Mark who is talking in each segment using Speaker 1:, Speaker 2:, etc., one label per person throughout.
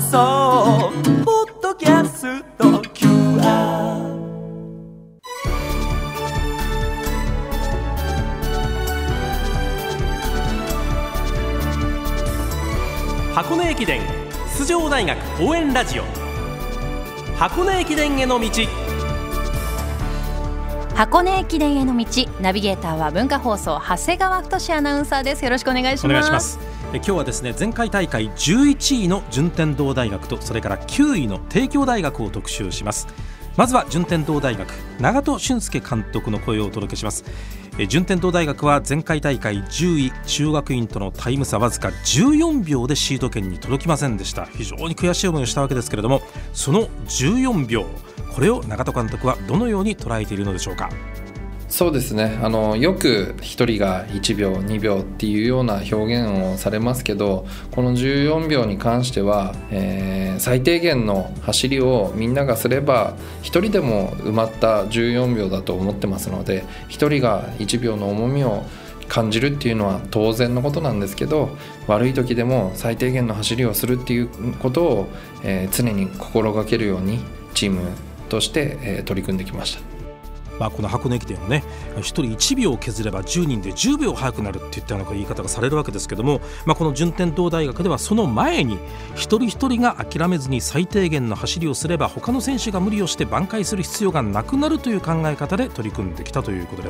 Speaker 1: 送ポッドキャスト QR。 箱根駅伝出場大学応援ラジオ、箱根駅伝への道。
Speaker 2: 箱根駅伝への道、ナビゲーターは文化放送長谷川太アナウンサーです。よろしくお願いします。
Speaker 3: お願いします。今日はですね、前回大会11位の順天堂大学と、それから9位の帝京大学を特集します。まずは順天堂大学、長門俊介監督の声をお届けします。順天堂大学は前回大会10位中央学院とのタイム差わずか14秒でシード権に届きませんでした。非常に悔しい思いをしたわけですけれども、その14秒、これを長門監督はどのように捉えているのでしょうか。
Speaker 4: そうですね、よく1人が1秒2秒っていうような表現をされますけど、この14秒に関しては、最低限の走りをみんながすれば1人でも埋まった14秒だと思ってますので、1人が1秒の重みを感じるっていうのは当然のことなんですけど、悪い時でも最低限の走りをするっていうことを、常に心がけるようにチームとして、取り組んできました。
Speaker 3: この箱根駅伝をね、1人1秒削れば10人で10秒速くなるっていったような言い方がされるわけですけども、この順天堂大学ではその前に一人一人が諦めずに最低限の走りをすれば他の選手が無理をして挽回する必要がなくなるという考え方で取り組んできたということです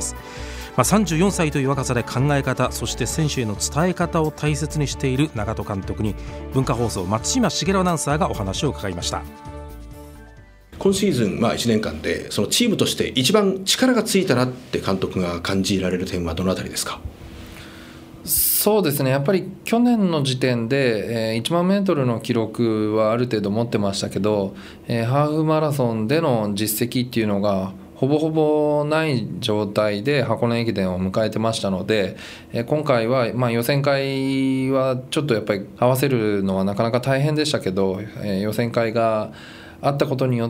Speaker 3: 。34歳という若さで考え方、そして選手への伝え方を大切にしている長門監督に、文化放送松島茂アナウンサーがお話を伺いました。
Speaker 5: 今シーズン1年間でそのチームとして一番力がついたなって監督が感じられる点はどのあたりですか。
Speaker 4: そうですね、やっぱり去年の時点で1万メートルの記録はある程度持ってましたけど、ハーフマラソンでの実績っていうのがほぼほぼない状態で箱根駅伝を迎えてましたので、今回は予選会はちょっとやっぱり合わせるのはなかなか大変でしたけど、予選会があったことによって、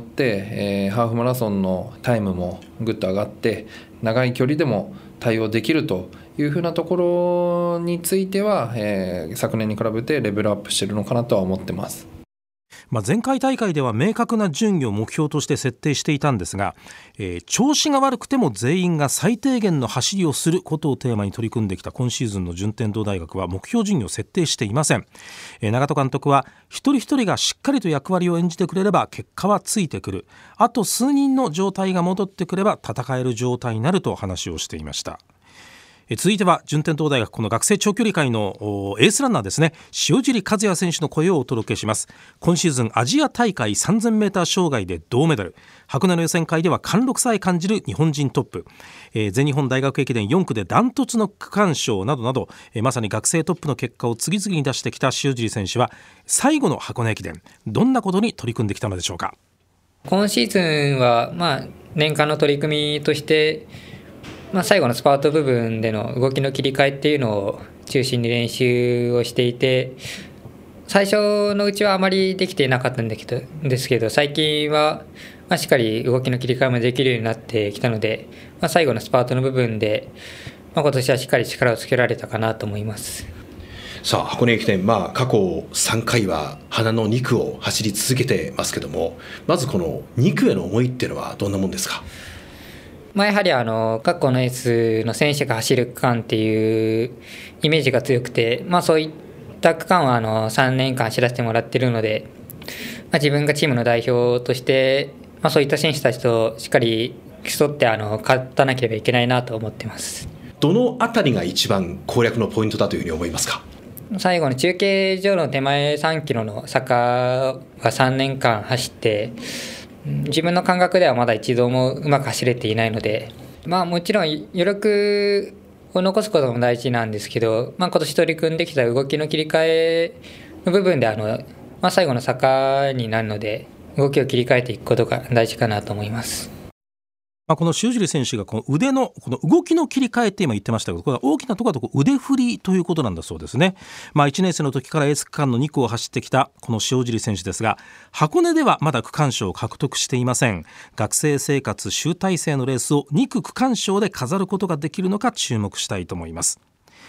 Speaker 4: ハーフマラソンのタイムもぐっと上がって長い距離でも対応できるというふうなところについては、昨年に比べてレベルアップしているのかなとは思ってます。
Speaker 3: 前回大会では明確な順位を目標として設定していたんですが、調子が悪くても全員が最低限の走りをすることをテーマに取り組んできた今シーズンの順天堂大学は目標順位を設定していません。長門監督は一人一人がしっかりと役割を演じてくれれば結果はついてくる、あと数人の状態が戻ってくれば戦える状態になると話をしていました。続いては順天堂大学、この学生長距離界のエースランナーですね、塩尻和也選手の声をお届けします。今シーズンアジア大会 3000m 障害で銅メダル、箱根の予選会では貫禄さえ感じる日本人トップ、全日本大学駅伝4区でダントツの区間賞などなど、まさに学生トップの結果を次々に出してきた塩尻選手は、最後の箱根駅伝どんなことに取り組んできたのでしょうか。
Speaker 6: 今シーズンは年間の取り組みとして最後のスパート部分での動きの切り替えっていうのを中心に練習をしていて、最初のうちはあまりできていなかったんですけど、最近はしっかり動きの切り替えもできるようになってきたので、最後のスパートの部分で今年はしっかり力をつけられたかなと思います。
Speaker 5: さあ箱根駅伝、過去3回は花の2区を走り続けてますけども、まずこの2区への思いっていうのはどんなもんですか。
Speaker 6: やはり各校のエースの選手が走る区間っていうイメージが強くて、そういった区間は3年間走らせてもらっているので、自分がチームの代表として、そういった選手たちとしっかり競って勝たなければいけないなと思っています。
Speaker 5: どのあたりが一番攻略のポイントだというふうに思いますか。
Speaker 6: 最後の中継所の手前3キロの坂が3年間走って、自分の感覚ではまだ一度もうまく走れていないので、もちろん余力を残すことも大事なんですけど、今年取り組んできた動きの切り替えの部分で最後の坂になるので、動きを切り替えていくことが大事かなと思います。
Speaker 3: この塩尻選手がこの腕のこの動きの切り替えって今言ってましたけど、これは大きなところだと腕振りということなんだそうですね。1年生の時からエース区間の2区を走ってきたこの塩尻選手ですが、箱根ではまだ区間賞を獲得していません。学生生活集大成のレースを2区区間賞で飾ることができるのか注目したいと思います。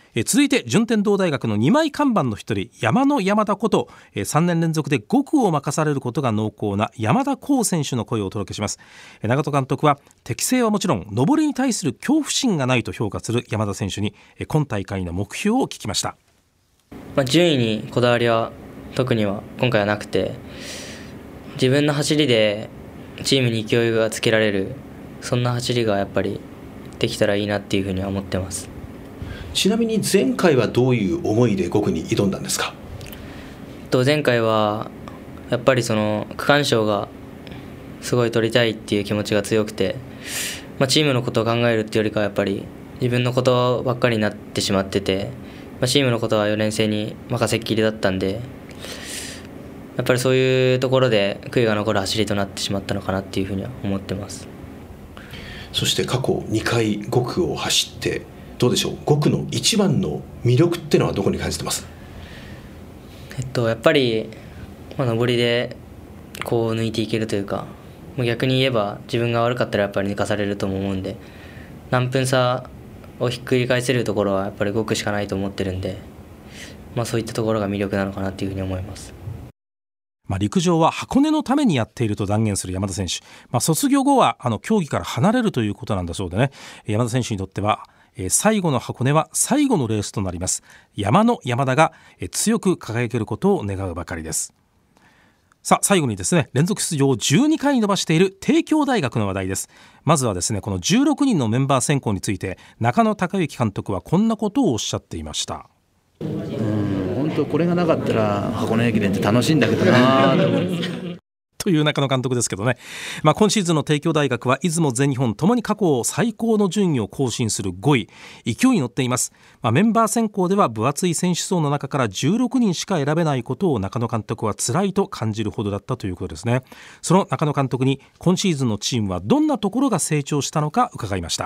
Speaker 3: 続いて順天堂大学の2枚看板の一人、山野山田こと3年連続で5区を任されることが濃厚な山田幸選手の声をお届けします。長門監督は適性はもちろん上りに対する恐怖心がないと評価する山田選手に今大会の目標を聞きました。
Speaker 7: 順位にこだわりは特には今回はなくて、自分の走りでチームに勢いがつけられる、そんな走りがやっぱりできたらいいなっていうふうには思ってます。
Speaker 5: ちなみに前回はどういう思いで5区に挑んだんですか？
Speaker 7: 前回はやっぱりその区間賞がすごい取りたいっていう気持ちが強くて、チームのことを考えるっていうよりかはやっぱり自分のことばっかりになってしまってて、チームのことは4年生に任せっきりだったんで、やっぱりそういうところで悔いが残る走りとなってしまったのかなっていうふうには思ってます。
Speaker 5: そして過去2回5区を走ってどうでしょう、5区の一番の魅力ってのはどこに感じてます？
Speaker 7: やっぱり、上りでこう抜いていけるというか、逆に言えば自分が悪かったらやっぱり抜かされるとも思うんで、何分差をひっくり返せるところはやっぱり5区しかないと思ってるんで、そういったところが魅力なのかなというふうに思います。
Speaker 3: 陸上は箱根のためにやっていると断言する山田選手、卒業後は競技から離れるということなんだそうでね、山田選手にとっては最後の箱根は最後のレースとなります。山野山田が強く輝けることを願うばかりです。さあ最後にですね、連続出場を12回伸ばしている帝京大学の話題です。まずはですね、この16人のメンバー選考について中野孝之監督はこんなことをおっしゃっていました。
Speaker 8: 本当これがなかったら箱根駅伝って楽しいんだけどなと思って
Speaker 3: という中野監督ですけどね、今シーズンの帝京大学は出雲全日本ともに過去最高の順位を更新する5位、勢いに乗っています。メンバー選考では分厚い選手層の中から16人しか選べないことを中野監督は辛いと感じるほどだったということですね。その中野監督に今シーズンのチームはどんなところが成長したのか伺いました。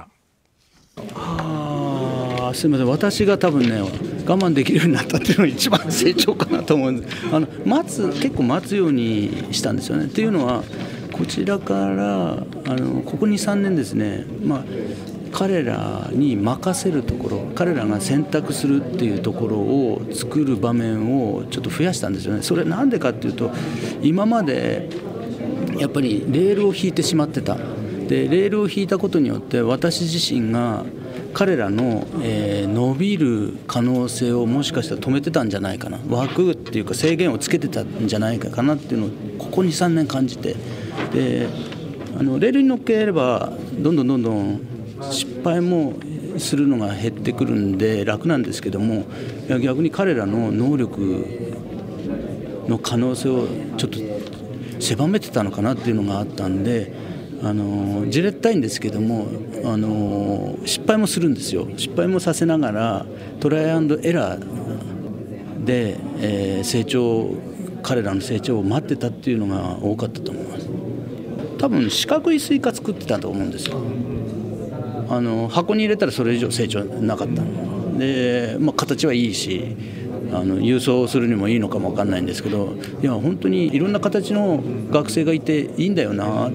Speaker 8: すみません、私が多分ね我慢できるようになったっていうのが一番成長かなと思うんです。結構待つようにしたんですよね。っていうのはこちらからここ 2,3 年ですね、彼らに任せるところ、彼らが選択するっていうところを作る場面をちょっと増やしたんですよね。それなんでかっていうと、今までやっぱりレールを引いてしまってた。でレールを引いたことによって私自身が彼らの、伸びる可能性をもしかしたら止めてたんじゃないかな、枠っていうか制限をつけてたんじゃないかなっていうのをここ 2,3 年感じて、でレールに乗っければどんどん失敗もするのが減ってくるんで楽なんですけども、逆に彼らの能力の可能性をちょっと狭めてたのかなっていうのがあったんで、じれったいんですけども、失敗もするんですよ。失敗もさせながらトライアンドエラーで、彼らの成長を待ってたっていうのが多かったと思います。多分四角いスイカ作ってたと思うんですよ。箱に入れたらそれ以上成長なかったで、形はいいし郵送するにもいいのかも分かんないんですけど、いや本当にいろんな形の学生がいていいんだよな、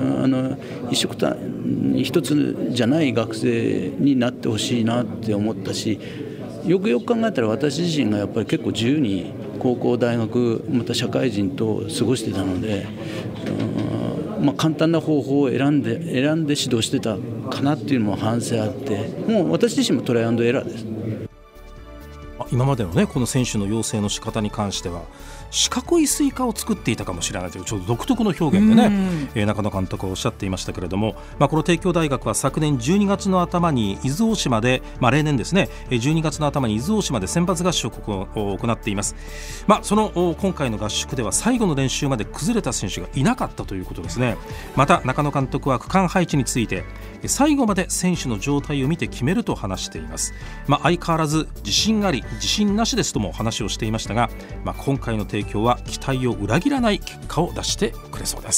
Speaker 8: 一つじゃない学生になってほしいなって思ったし、よくよく考えたら私自身がやっぱり結構自由に高校大学また社会人と過ごしてたので、簡単な方法を選んで指導してたかなっていうのも反省あって、もう私自身もトライアンドエラーです。
Speaker 3: 今までのねこの選手の養成の仕方に関しては四角いスイカを作っていたかもしれないというちょっと独特の表現でね、中野監督はおっしゃっていましたけれども、この帝京大学は昨年12月の頭に伊豆大島で、例年ですね12月の頭に伊豆大島で選抜合宿を行っています。その今回の合宿では最後の練習まで崩れた選手がいなかったということですね。また中野監督は区間配置について最後まで選手の状態を見て決めると話しています。相変わらず自信あり自信なしですとも話をしていましたが、今回の帝京は期待を裏切らない結果を出してくれそうです。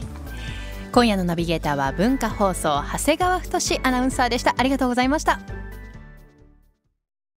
Speaker 2: 今夜のナビゲーターは文化放送長谷川太アナウンサーでした。ありがとうございました。